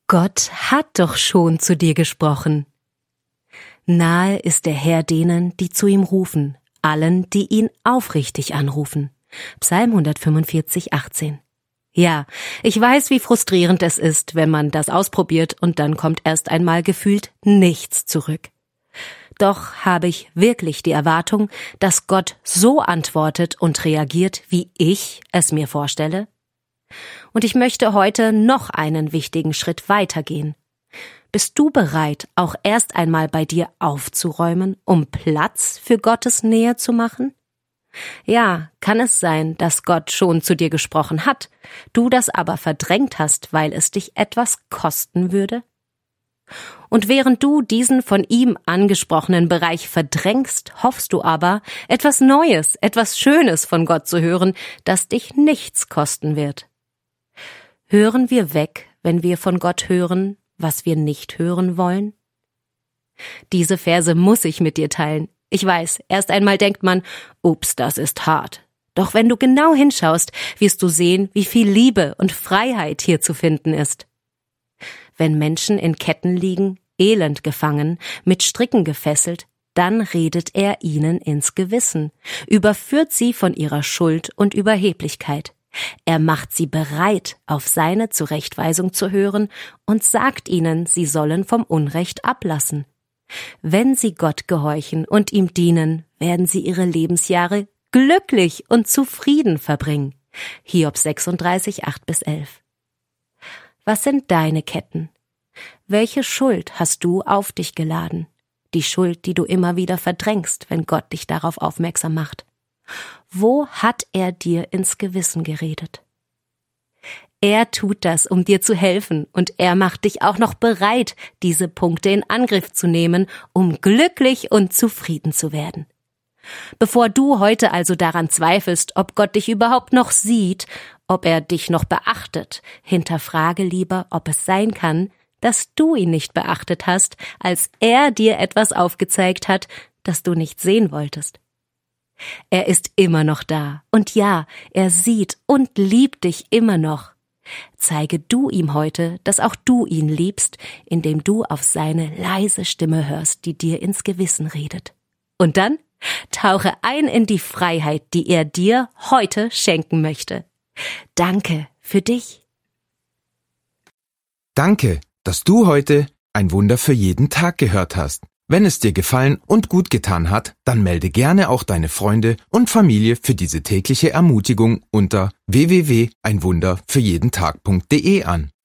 Gott hat doch schon zu dir gesprochen. Nahe ist der Herr denen, die zu ihm rufen, allen, die ihn aufrichtig anrufen. Psalm 145, 18. Ja, ich weiß, wie frustrierend es ist, wenn man das ausprobiert und dann kommt erst einmal gefühlt nichts zurück. Doch habe ich wirklich die Erwartung, dass Gott so antwortet und reagiert, wie ich es mir vorstelle? Und ich möchte heute noch einen wichtigen Schritt weitergehen. Bist du bereit, auch erst einmal bei dir aufzuräumen, um Platz für Gottes Nähe zu machen? Ja, kann es sein, dass Gott schon zu dir gesprochen hat, du das aber verdrängt hast, weil es dich etwas kosten würde? Und während du diesen von ihm angesprochenen Bereich verdrängst, hoffst du aber, etwas Neues, etwas Schönes von Gott zu hören, das dich nichts kosten wird. Hören wir weg, wenn wir von Gott hören, was wir nicht hören wollen? Diese Verse muss ich mit dir teilen. Ich weiß, erst einmal denkt man, ups, das ist hart. Doch wenn du genau hinschaust, wirst du sehen, wie viel Liebe und Freiheit hier zu finden ist. Wenn Menschen in Ketten liegen, elend gefangen, mit Stricken gefesselt, dann redet er ihnen ins Gewissen, überführt sie von ihrer Schuld und Überheblichkeit. Er macht sie bereit, auf seine Zurechtweisung zu hören und sagt ihnen, sie sollen vom Unrecht ablassen. Wenn sie Gott gehorchen und ihm dienen, werden sie ihre Lebensjahre glücklich und zufrieden verbringen. Hiob 36, 8-11. Was sind deine Ketten? Welche Schuld hast du auf dich geladen? Die Schuld, die du immer wieder verdrängst, wenn Gott dich darauf aufmerksam macht. Wo hat er dir ins Gewissen geredet? Er tut das, um dir zu helfen, und er macht dich auch noch bereit, diese Punkte in Angriff zu nehmen, um glücklich und zufrieden zu werden. Bevor du heute also daran zweifelst, ob Gott dich überhaupt noch sieht, ob er dich noch beachtet, hinterfrage lieber, ob es sein kann, dass du ihn nicht beachtet hast, als er dir etwas aufgezeigt hat, das du nicht sehen wolltest. Er ist immer noch da, und ja, er sieht und liebt dich immer noch. Zeige du ihm heute, dass auch du ihn liebst, indem du auf seine leise Stimme hörst, die dir ins Gewissen redet. Und dann tauche ein in die Freiheit, die er dir heute schenken möchte. Danke für dich. Danke, dass du heute ein Wunder für jeden Tag gehört hast. Wenn es dir gefallen und gut getan hat, dann melde gerne auch deine Freunde und Familie für diese tägliche Ermutigung unter www.einwunderfürjedentag.de an.